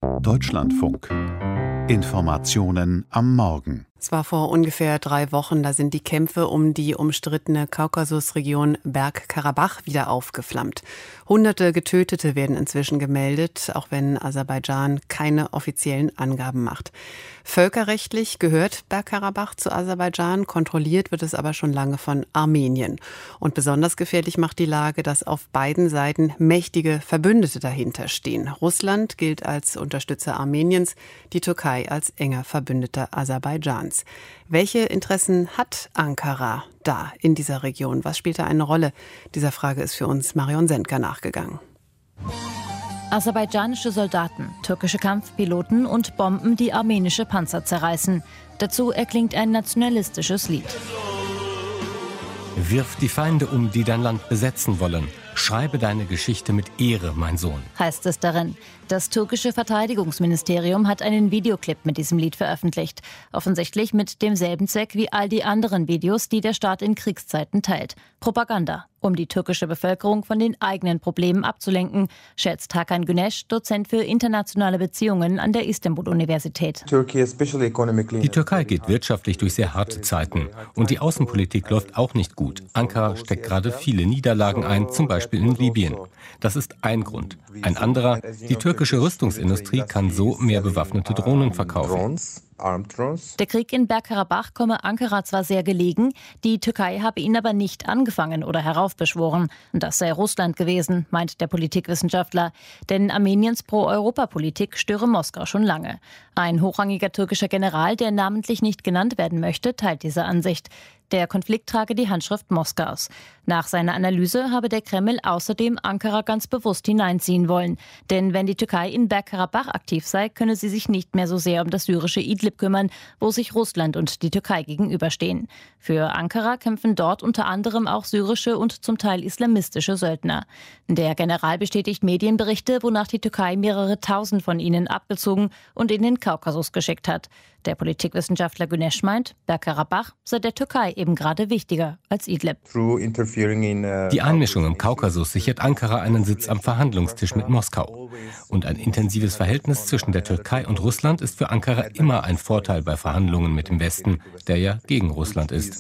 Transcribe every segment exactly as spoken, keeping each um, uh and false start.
Deutschlandfunk. Informationen am Morgen. Es war vor ungefähr drei Wochen, da sind die Kämpfe um die umstrittene Kaukasusregion Bergkarabach wieder aufgeflammt. Hunderte Getötete werden inzwischen gemeldet, auch wenn Aserbaidschan keine offiziellen Angaben macht. Völkerrechtlich gehört Bergkarabach zu Aserbaidschan, kontrolliert wird es aber schon lange von Armenien. Und besonders gefährlich macht die Lage, dass auf beiden Seiten mächtige Verbündete dahinter stehen. Russland gilt als Unterstützer Armeniens, die Türkei als enger Verbündeter Aserbaidschans. Welche Interessen hat Ankara da in dieser Region? Was spielt da eine Rolle? Dieser Frage ist für uns Marion Sendker nachgegangen. Aserbaidschanische Soldaten, türkische Kampfpiloten und Bomben, die armenische Panzer zerreißen. Dazu erklingt ein nationalistisches Lied. Wirf die Feinde um, die dein Land besetzen wollen. Schreibe deine Geschichte mit Ehre, mein Sohn, heißt es darin. Das türkische Verteidigungsministerium hat einen Videoclip mit diesem Lied veröffentlicht. Offensichtlich mit demselben Zweck wie all die anderen Videos, die der Staat in Kriegszeiten teilt. Propaganda, um die türkische Bevölkerung von den eigenen Problemen abzulenken, schätzt Hakan Güneş, Dozent für internationale Beziehungen an der Istanbul-Universität. Die Türkei geht wirtschaftlich durch sehr harte Zeiten. Und die Außenpolitik läuft auch nicht gut. Ankara steckt gerade viele Niederlagen ein, zum Beispiel in Libyen. Das ist ein Grund. Ein anderer, die türkische Rüstungsindustrie kann so mehr bewaffnete Drohnen verkaufen. Der Krieg in Bergkarabach komme Ankara zwar sehr gelegen, die Türkei habe ihn aber nicht angefangen oder heraufbeschworen. Das sei Russland gewesen, meint der Politikwissenschaftler. Denn Armeniens Pro-Europa-Politik störe Moskau schon lange. Ein hochrangiger türkischer General, der namentlich nicht genannt werden möchte, teilt diese Ansicht. Der Konflikt trage die Handschrift Moskaus. Nach seiner Analyse habe der Kreml außerdem Ankara ganz bewusst hineinziehen wollen. Denn wenn die Türkei in Bergkarabach aktiv sei, könne sie sich nicht mehr so sehr um das syrische Idlib kümmern, wo sich Russland und die Türkei gegenüberstehen. Für Ankara kämpfen dort unter anderem auch syrische und zum Teil islamistische Söldner. Der General bestätigt Medienberichte, wonach die Türkei mehrere tausend von ihnen abgezogen und in den Kaukasus geschickt hat. Der Politikwissenschaftler Güneş meint, Bergkarabach sei der Türkei eben gerade wichtiger als Idlib. Die Einmischung im Kaukasus sichert Ankara einen Sitz am Verhandlungstisch mit Moskau. Und ein intensives Verhältnis zwischen der Türkei und Russland ist für Ankara immer ein Vorteil bei Verhandlungen mit dem Westen, der ja gegen Russland ist.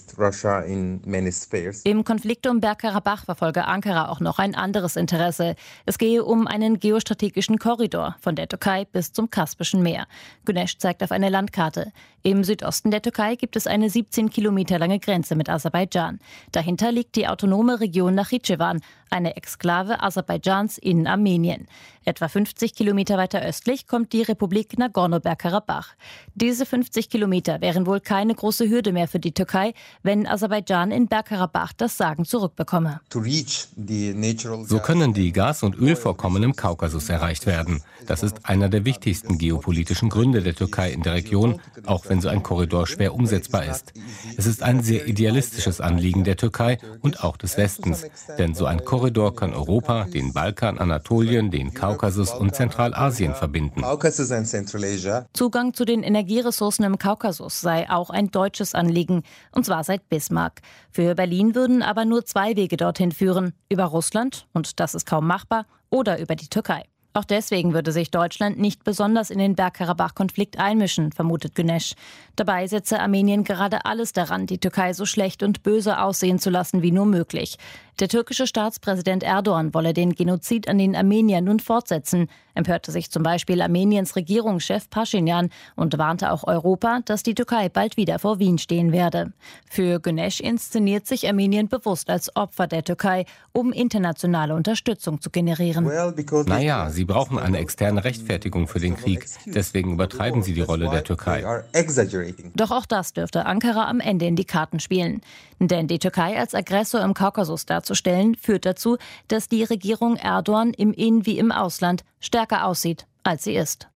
Im Konflikt um Bergkarabach verfolge Ankara auch noch ein anderes Interesse. Es gehe um einen geostrategischen Korridor von der Türkei bis zum Kaspischen Meer. Güneş zeigt auf eine Landkarte. Im Südosten der Türkei gibt es eine siebzehn Kilometer lange Grenze mit Aserbaidschan. Dahinter liegt die autonome Region Nachitschewan, eine Exklave Aserbaidschans in Armenien. Etwa fünfzig Kilometer weiter östlich kommt die Republik Nagorno-Bergkarabach. Diese fünfzig Kilometer wären wohl keine große Hürde mehr für die Türkei, wenn Aserbaidschan in Bergkarabach das Sagen zurückbekomme. So können die Gas- und Ölvorkommen im Kaukasus erreicht werden. Das ist einer der wichtigsten geopolitischen Gründe der Türkei in der Region, auch wenn so ein Korridor schwer umsetzbar ist. Es ist ein sehr idealistisches Anliegen der Türkei und auch des Westens, denn so ein Korridor kann Europa, den Balkan, Anatolien, den Kaukasus und Zentralasien verbinden. Zugang zu den Energieressourcen im Kaukasus sei auch ein deutsches Anliegen, und zwar seit Bismarck. Für Berlin würden aber nur zwei Wege dorthin führen, über Russland, und das ist kaum machbar, oder über die Türkei. Auch deswegen würde sich Deutschland nicht besonders in den Bergkarabach-Konflikt einmischen, vermutet Güneş. Dabei setze Armenien gerade alles daran, die Türkei so schlecht und böse aussehen zu lassen wie nur möglich. Der türkische Staatspräsident Erdogan wolle den Genozid an den Armeniern nun fortsetzen, empörte sich zum Beispiel Armeniens Regierungschef Pashinyan und warnte auch Europa, dass die Türkei bald wieder vor Wien stehen werde. Für Güneş inszeniert sich Armenien bewusst als Opfer der Türkei, um internationale Unterstützung zu generieren. Naja, sie brauchen eine externe Rechtfertigung für den Krieg. Deswegen übertreiben sie die Rolle der Türkei. Doch auch das dürfte Ankara am Ende in die Karten spielen. Denn die Türkei als Aggressor im Kaukasus darzustellen, führt dazu, dass die Regierung Erdogan im In- wie im Ausland stärker aussieht, als sie ist.